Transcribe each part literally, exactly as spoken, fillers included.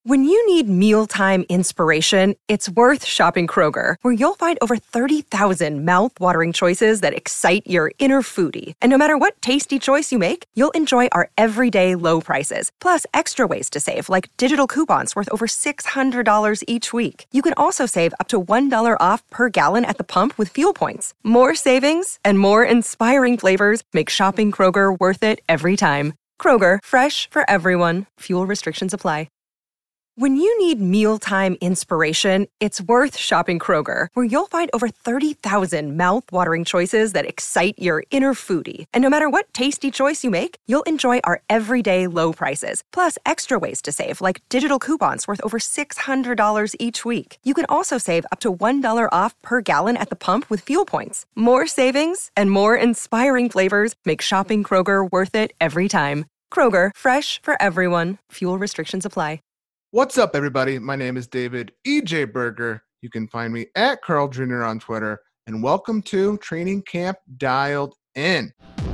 When you need mealtime inspiration, it's worth shopping Kroger, where you'll find over thirty thousand mouth-watering choices that excite your inner foodie. And no matter what tasty choice you make, you'll enjoy our everyday low prices, plus extra ways to save, like digital coupons worth over six hundred dollars each week. You can also save up to one dollar off per gallon at the pump with fuel points. More savings and more inspiring flavors make shopping Kroger worth it every time. Kroger, fresh for everyone. Fuel restrictions apply. When you need mealtime inspiration, it's worth shopping Kroger, where you'll find over thirty thousand mouth-watering choices that excite your inner foodie. And no matter what tasty choice you make, you'll enjoy our everyday low prices, plus extra ways to save, like digital coupons worth over six hundred dollars each week. You can also save up to one dollar off per gallon at the pump with fuel points. More savings and more inspiring flavors make shopping Kroger worth it every time. Kroger, fresh for everyone. Fuel restrictions apply. What's up, everybody? My name is David E J Berger. You can find me at Carl Junior on Twitter. And welcome to Training Camp Dialed In.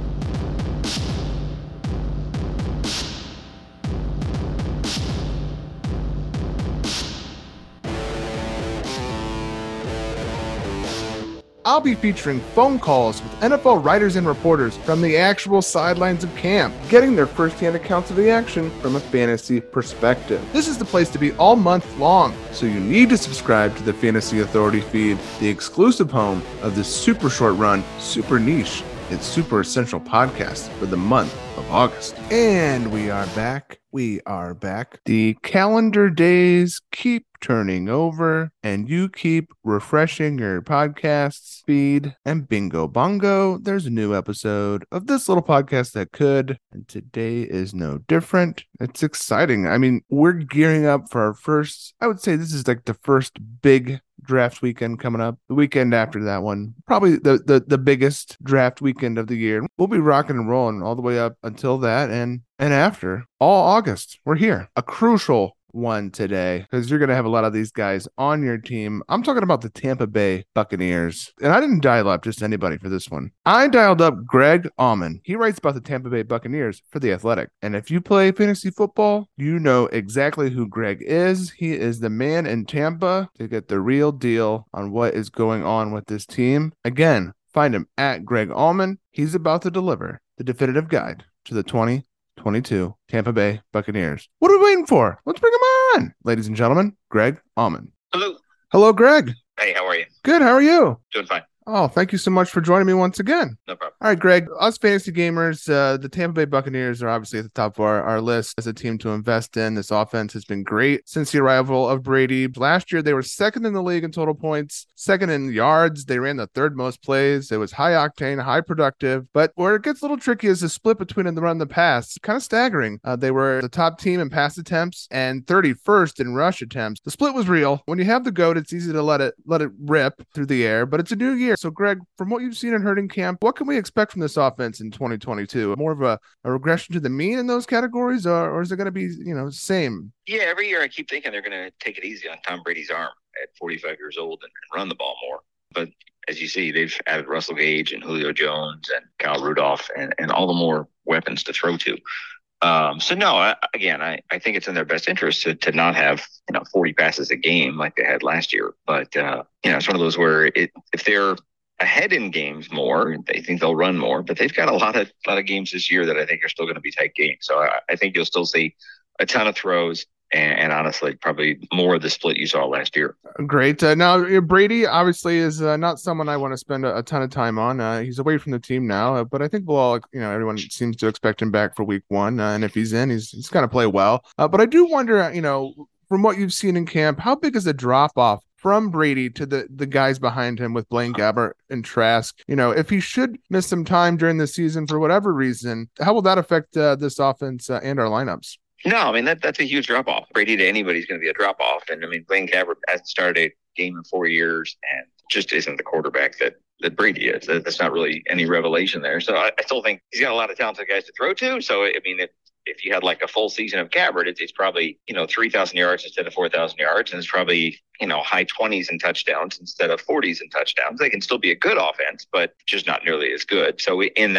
I'll be featuring phone calls with N F L writers and reporters from the actual sidelines of camp, getting their firsthand accounts of the action from a fantasy perspective. This is the place to be all month long, so you need to subscribe to the Fantasy Authority feed, the exclusive home of this super short run, super niche, and super essential podcast for the month of August. And we are back. We are back. The calendar days keep turning over, and you keep refreshing your podcast feed, and bingo bongo, there's a new episode of this little podcast that could, and today is no different. It's exciting. I mean, we're gearing up for our first, I would say this is like the first big draft weekend coming up. The weekend after that one, probably the, the, the biggest draft weekend of the year. We'll be rocking and rolling all the way up until that and and after all August. We're here. A crucial one today because you're going to have a lot of these guys on your team. I'm talking about the Tampa Bay Buccaneers, and I didn't dial up just anybody for this one. I dialed up Greg Auman. He writes about the Tampa Bay Buccaneers for The Athletic, and if you play fantasy football, you know exactly who Greg is. He is the man in Tampa to get the real deal on what is going on with this team. Again, find him at Greg Auman. He's about to deliver the definitive guide to the twenty twenty-two Tampa Bay Buccaneers. What are we waiting for? Let's bring him on, ladies and gentlemen. Greg Auman. Hello. Hello, Greg. Hey, how are you? Good. How are you? Doing fine. Oh, thank you so much for joining me once again. No problem. All right, Greg, us fantasy gamers, uh, the Tampa Bay Buccaneers are obviously at the top of our, our list as a team to invest in. This offense has been great since the arrival of Brady. Last year, they were second in the league in total points, second in yards. They ran the third most plays. It was high octane, high productive. But where it gets a little tricky is the split between the run and the pass. Kind of staggering. Uh, they were the top team in pass attempts and thirty-first in rush attempts. The split was real. When you have the GOAT, it's easy to let it let it rip through the air, but it's a new year. So, Greg, from what you've seen in herding camp, what can we expect from this offense in twenty twenty-two? More of a, a regression to the mean in those categories, or, or is it going to be, you know, same? Yeah, every year I keep thinking they're going to take it easy on Tom Brady's arm at forty-five years old and run the ball more. But as you see, they've added Russell Gage and Julio Jones and Kyle Rudolph and, and all the more weapons to throw to. Um, so, no, I, again, I, I think it's in their best interest to, to not have, you know, forty passes a game like they had last year. But, uh, you know, it's one of those where it, if they're ahead in games more, they think they'll run more, but they've got a lot of lot of games this year that I think are still going to be tight games. So I, I think you'll still see a ton of throws and, and honestly, probably more of the split you saw last year. Great. Uh, now, Brady obviously is uh, not someone I want to spend a, a ton of time on. Uh, he's away from the team now, uh, but I think we'll all, you know, everyone seems to expect him back for week one. Uh, and if he's in, he's, he's going to play well. Uh, but I do wonder, you know, from what you've seen in camp, how big is the drop off from Brady to the, the guys behind him with Blaine Gabbert and Trask? You know, if he should miss some time during the season for whatever reason, how will that affect uh, this offense uh, and our lineups? No, I mean, that that's a huge drop-off. Brady to anybody is going to be a drop-off. And, I mean, Blaine Gabbert hasn't started a game in four years and just isn't the quarterback that, that Brady is. That's not really any revelation there. So I, I still think he's got a lot of talented guys to throw to. So, I mean, if, if you had like a full season of Gabbert, it's, it's probably, you know, three thousand yards instead of four thousand yards. And it's probably, you know, high twenties in touchdowns instead of forties in touchdowns. They can still be a good offense, but just not nearly as good. So in that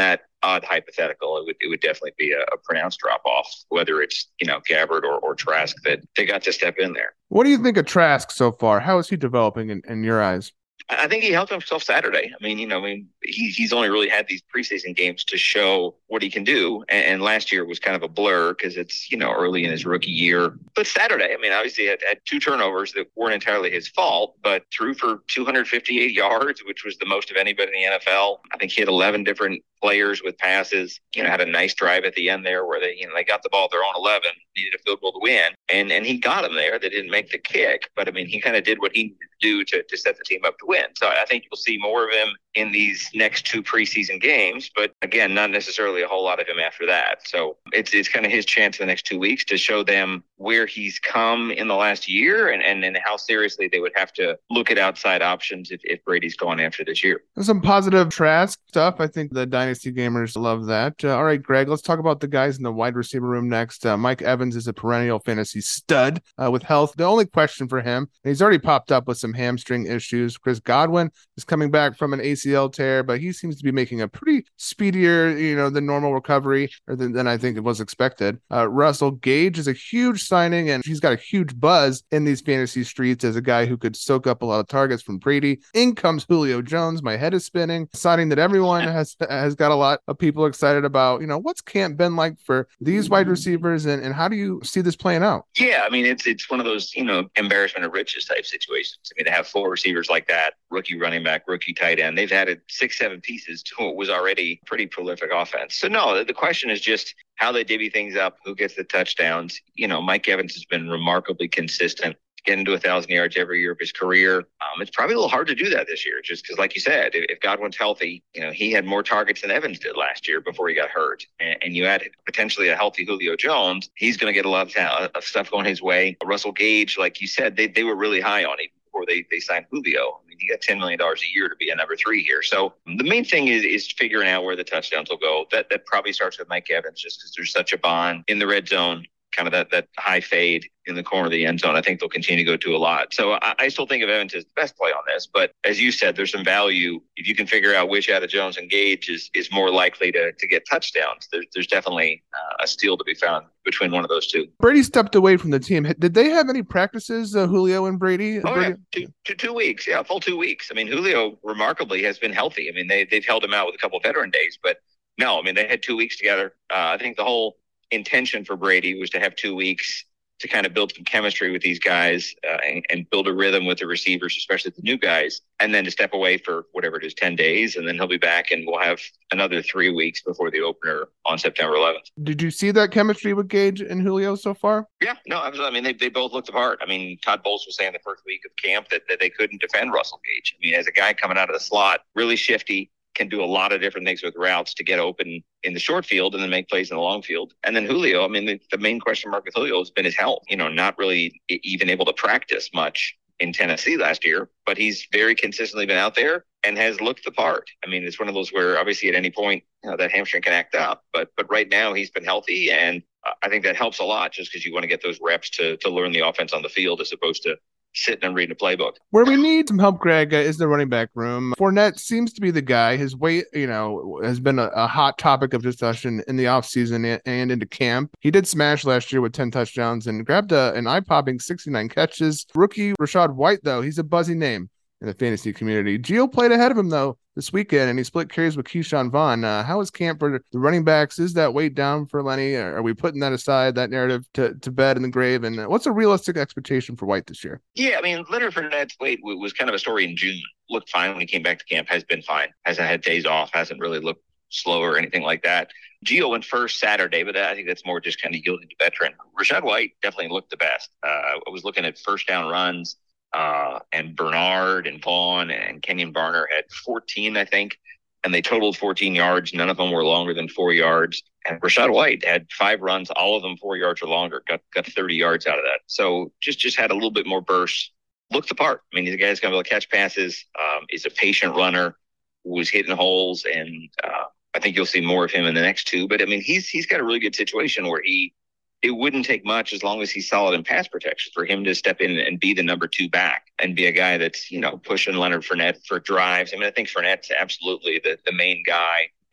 odd hypothetical, it would it would definitely be a, a pronounced drop off, whether it's, you know, Gabbert or, or Trask that they got to step in there. What do you think of Trask so far? How is he developing in, in your eyes? I think he helped himself Saturday. I mean, you know, I mean, he, he's only really had these preseason games to show what he can do. And, and last year was kind of a blur because it's, you know, early in his rookie year. But Saturday, I mean, obviously had, had two turnovers that weren't entirely his fault, but threw for two hundred fifty-eight yards, which was the most of anybody in the N F L. I think he had eleven different players with passes, you know, had a nice drive at the end there where they, you know, they got the ball at their own eleven, needed a field goal to win. And and he got them there. They didn't make the kick, but I mean, he kind of did what he needed to do to, to set the team up to win. So I think you'll see more of him in these next two preseason games, but again, not necessarily a whole lot of him after that. So it's it's kind of his chance in the next two weeks to show them where he's come in the last year and, and, and how seriously they would have to look at outside options if, if Brady's gone after this year. Some positive Trask stuff. I think the Dynasty gamers love that. Uh, all right, Greg, let's talk about the guys in the wide receiver room next. Uh, Mike Evans is a perennial fantasy stud uh, with health. The only question for him, and he's already popped up with some hamstring issues. Chris Godwin is coming back from an A C L tear, but he seems to be making a pretty speedier, you know, than normal recovery or than, than I think it was expected. Uh, Russell Gage is a huge signing, and he's got a huge buzz in these fantasy streets as a guy who could soak up a lot of targets from Brady. In comes Julio Jones. My head is spinning. Signing that everyone has has got a lot of people excited about. You know, what's camp been like for these wide receivers, and, and how do you see this playing out? Yeah, I mean, it's it's one of those, you know, embarrassment of riches type situations. I mean, to have four receivers like that, rookie running back, rookie tight end, they've added six, seven pieces to what was already pretty prolific offense. So no, the question is just how they divvy things up, who gets the touchdowns. You know, Mike Evans has been remarkably consistent, getting to a thousand yards every year of his career. Um, it's probably a little hard to do that this year, just because, like you said, if, if Godwin's healthy, you know, he had more targets than Evans did last year before he got hurt. And, and you add potentially a healthy Julio Jones, he's going to get a lot of, ta- of stuff going his way. Russell Gage, like you said, they, they were really high on him before they, they signed Julio. I mean, he got ten million dollars a year to be a number three here. So the main thing is is figuring out where the touchdowns will go. That that probably starts with Mike Evans, just because there's such a bond in the red zone, kind of that, that high fade in the corner of the end zone. I think they'll continue to go to a lot. So I, I still think of Evans as the best play on this. But as you said, there's some value. If you can figure out which out of Jones and Gage is, is more likely to, to get touchdowns, there's, there's definitely uh, a steal to be found between one of those two. Brady stepped away from the team. Did they have any practices, uh, Julio and Brady? Oh, Brady? yeah, two, two, two weeks. Yeah, full two weeks. I mean, Julio remarkably has been healthy. I mean, they, they've held him out with a couple of veteran days, but no, I mean, they had two weeks together. Uh, I think the whole intention for Brady was to have two weeks to kind of build some chemistry with these guys uh, and, and build a rhythm with the receivers, especially the new guys, and then to step away for whatever it is, ten days, and then he'll be back and we'll have another three weeks before the opener on September eleventh. Did you see that chemistry with Gage and Julio so far? Yeah, no, I mean, they, they both looked apart. I mean, Todd Bowles was saying the first week of camp that, that they couldn't defend Russell Gage. I mean, as a guy coming out of the slot, really shifty, can do a lot of different things with routes to get open in the short field and then make plays in the long field. And then Julio, I mean, the, the main question mark with Julio has been his health, you know, not really even able to practice much in Tennessee last year, but he's very consistently been out there and has looked the part. I mean, it's one of those where obviously at any point, you know, that hamstring can act up, but, but right now he's been healthy. And I think that helps a lot just because you want to get those reps to, to learn the offense on the field as opposed to sitting and reading a playbook. Where we need some help, Greg, uh, is the running back room. Fournette seems to be the guy. His weight, you know, has been a, a hot topic of discussion in the offseason and, and into camp. He did smash last year with ten touchdowns and grabbed a, an eye-popping sixty-nine catches. Rookie Rachaad White, though, he's a buzzy name in the fantasy community. Gio played ahead of him, though, this weekend, and he split carries with Keyshawn Vaughn. Uh, how is camp for the running backs? Is that weight down for Lenny? Are we putting that aside, that narrative, to, to bed in the grave? And what's a realistic expectation for White this year? Yeah, I mean, Leonard Fournette's weight was kind of a story in June. Looked fine when he came back to camp, has been fine, hasn't had days off, hasn't really looked slow or anything like that. Gio went first Saturday, but I think that's more just kind of yielding to veteran. Rachaad White definitely looked the best. Uh, I was looking at first down runs. Uh, and Bernard and Vaughn and Kenyon Barner had fourteen, I think, and they totaled fourteen yards. None of them were longer than four yards. And Rachaad White had five runs, all of them four yards or longer, got got thirty yards out of that. So just, just had a little bit more burst. Looked the part. I mean, the guy's going to be able to catch passes. Um, is a patient runner, was hitting holes, and uh, I think you'll see more of him in the next two. But, I mean, he's he's got a really good situation where he it wouldn't take much as long as he's solid in pass protection for him to step in and be the number two back and be a guy that's, you know, pushing Leonard Fournette for drives. I mean, I think Fournette's absolutely the, the main guy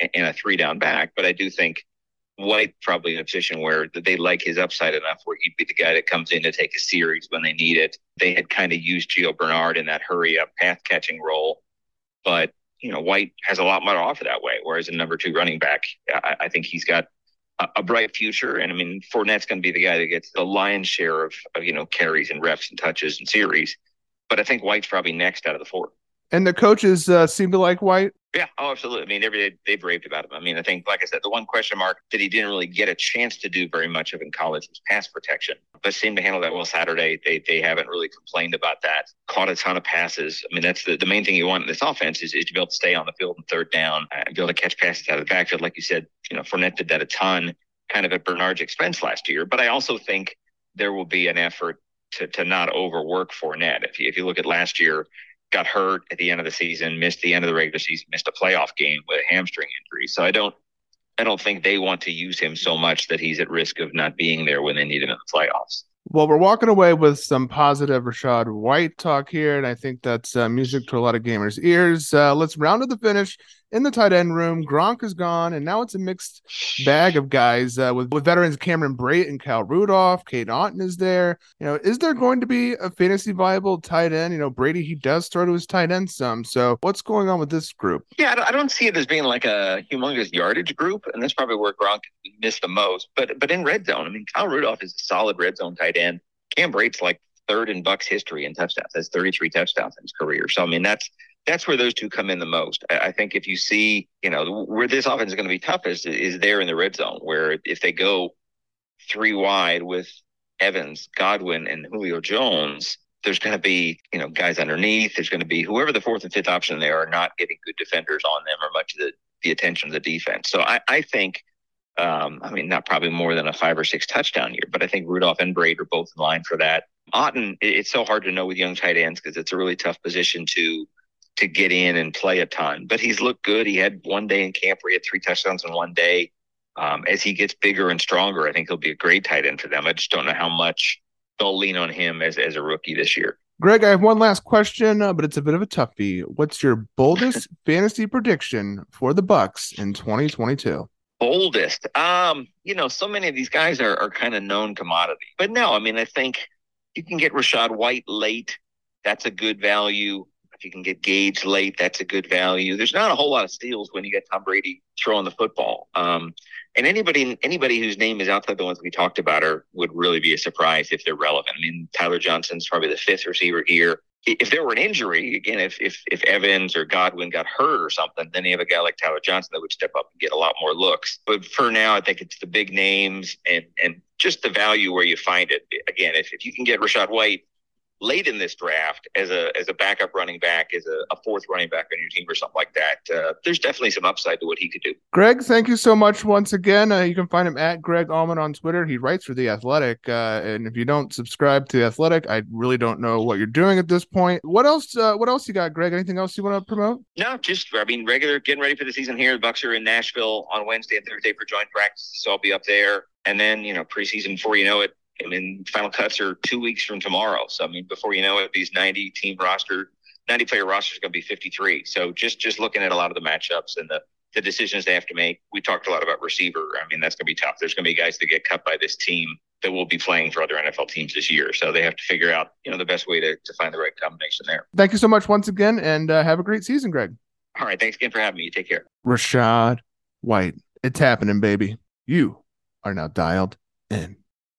and a three down back. But I do think White probably in a position where they like his upside enough where he'd be the guy that comes in to take a series when they need it. They had kind of used Gio Bernard in that hurry up path catching role, but you know, White has a lot more to offer that way. Whereas a number two running back, I, I think he's got a, a bright future. And I mean, Fournette's going to be the guy that gets the lion's share of, of, you know, carries and reps and touches and series. But I think White's probably next out of the four. And the coaches uh, seem to like White? Yeah, oh, absolutely. I mean, every, they've raved about him. I mean, I think, like I said, the one question mark that he didn't really get a chance to do very much of in college was pass protection, but seemed to handle that well Saturday. They they haven't really complained about that. Caught a ton of passes. I mean, that's the, the main thing you want in this offense is, is to be able to stay on the field in third down and be able to catch passes out of the backfield. Like you said, you know, Fournette did that a ton, kind of at Bernard's expense last year. But I also think there will be an effort to to not overwork Fournette. If you, if you look at last year, got hurt at the end of the season, missed the end of the regular season, missed a playoff game with a hamstring injury. So I don't, I don't think they want to use him so much that he's at risk of not being there when they need him in the playoffs. Well, we're walking away with some positive Rachaad White talk here, and I think that's uh, music to a lot of gamers' ears. Uh, let's round to the finish in the tight end room. Gronk is gone, and now it's a mixed bag of guys uh, with, with veterans Cameron Brate and Kyle Rudolph. Cade Otton is there. You know, is there going to be a fantasy viable tight end? You know, Brady, he does throw to his tight end some. So what's going on with this group? Yeah, I don't see it as being like a humongous yardage group, and that's probably where Gronk missed the most. But but in red zone, I mean, Kyle Rudolph is a solid red zone tight end. Cam Brate's like third in Bucs history in touchdowns. Has thirty-three touchdowns in his career. So, I mean, that's that's where those two come in the most. I, I think if you see, you know, where this offense is going to be toughest is, is there in the red zone, where if they go three wide with Evans, Godwin, and Julio Jones, there's going to be, you know, guys underneath. There's going to be whoever the fourth and fifth option they are not getting good defenders on them or much of the, the attention of the defense. So I, I think, Um, I mean, not probably more than a five or six touchdown year, but I think Rudolph and Brate are both in line for that. Otton, it's so hard to know with young tight ends because it's a really tough position to to get in and play a ton. But he's looked good. He had one day in camp where he had three touchdowns in one day. Um, as he gets bigger and stronger, I think he'll be a great tight end for them. I just don't know how much they'll lean on him as as a rookie this year. Greg, I have one last question, uh, but it's a bit of a toughie. What's your boldest fantasy prediction for the Bucs in twenty twenty-two? Boldest. Um, you know, so many of these guys are, are kind of known commodity. But no, I mean, I think you can get Rachaad White late. That's a good value. If you can get Gage late, that's a good value. There's not a whole lot of steals when you get Tom Brady throwing the football. Um, and anybody anybody whose name is outside the ones we talked about are would really be a surprise if they're relevant. I mean, Tyler Johnson's probably the fifth receiver here. If there were an injury, again, if, if if Evans or Godwin got hurt or something, then you have a guy like Tyler Johnson that would step up and get a lot more looks. But for now, I think it's the big names and and just the value where you find it. Again, if, if you can get Rachaad White late in this draft as a as a backup running back, as a, a fourth running back on your team or something like that, uh, there's definitely some upside to what he could do. Greg, thank you so much once again. Uh, you can find him at Greg Allman on Twitter. He writes for The Athletic. Uh, and if you don't subscribe to The Athletic, I really don't know what you're doing at this point. What else uh, What else you got, Greg? Anything else you want to promote? No, just, I mean, regular, getting ready for the season here. The Bucs are in Nashville on Wednesday and Thursday for joint practices, so I'll be up there. And then, you know, preseason, before you know it, I mean, final cuts are two weeks from tomorrow. So, I mean, before you know it, these ninety team roster, ninety player roster is going to be fifty-three. So just, just looking at a lot of the matchups and the, the decisions they have to make. We talked a lot about receiver. I mean, that's going to be tough. There's going to be guys that get cut by this team that will be playing for other N F L teams this year. So they have to figure out, you know, the best way to, to find the right combination there. Thank you so much once again, and uh, have a great season, Greg. All right. Thanks again for having me. You take care. Rachaad White. It's happening, baby. You are now dialed in.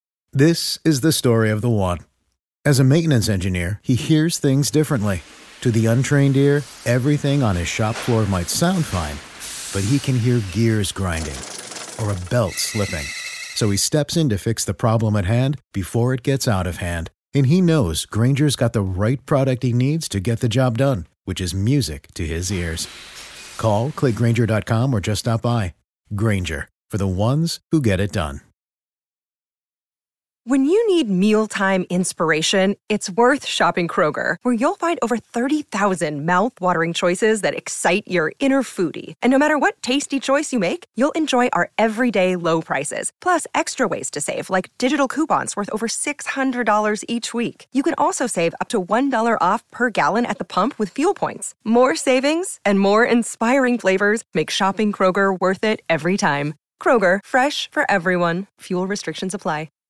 This is the story of the one. As a maintenance engineer, he hears things differently. To the untrained ear, everything on his shop floor might sound fine, but he can hear gears grinding or a belt slipping. So he steps in to fix the problem at hand before it gets out of hand. And he knows Grainger's got the right product he needs to get the job done, which is music to his ears. Call, click Grainger dot com, or just stop by. Grainger, for the ones who get it done. When you need mealtime inspiration, it's worth shopping Kroger, where you'll find over thirty thousand mouth-watering choices that excite your inner foodie. And no matter what tasty choice you make, you'll enjoy our everyday low prices, plus extra ways to save, like digital coupons worth over six hundred dollars each week. You can also save up to one dollar off per gallon at the pump with fuel points. More savings and more inspiring flavors make shopping Kroger worth it every time. Kroger, fresh for everyone. Fuel restrictions apply.